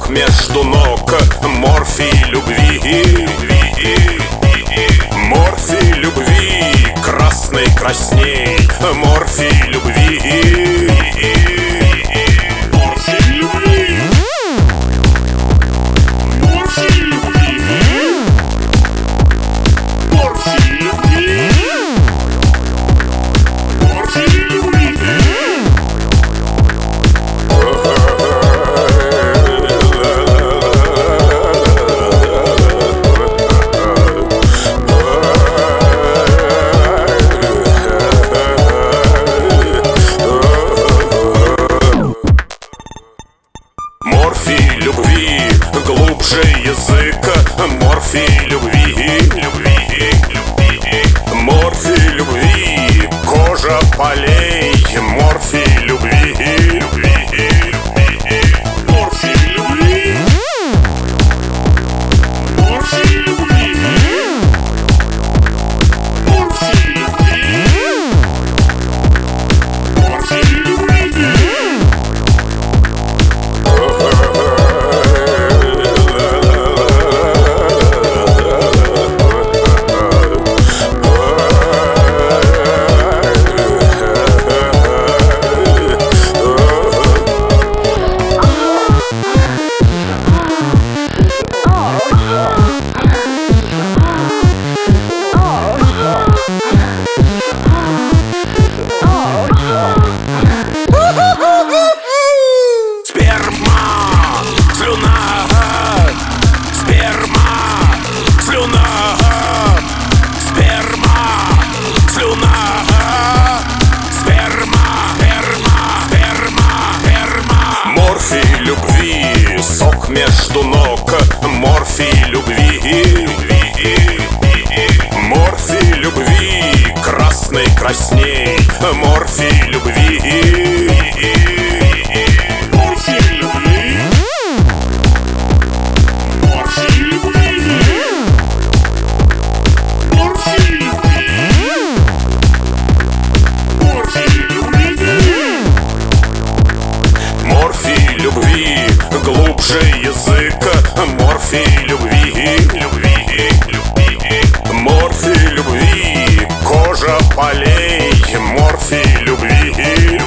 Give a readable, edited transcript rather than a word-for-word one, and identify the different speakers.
Speaker 1: между ног, морфий любви. Морфий любви, красный красней, морфий любви. Морфий любви. Морфий любви. Морфий любви. Морфий любви. Морфий любви, глубже языка, морфий любви. Морфий любви, кожа полей, морфий любви. Морфий любви. Морфий любви. Морфий любви. Морфий любви. Морфий любви, сок между ног, морфий любви. Морфий любви, красный красней, морфий любви. Морфий любви. Морфий любви. Морфий любви. Морфий любви. Морфий любви, глубже языка, морфий любви. Морфий любви, кожа полей, морфий любви.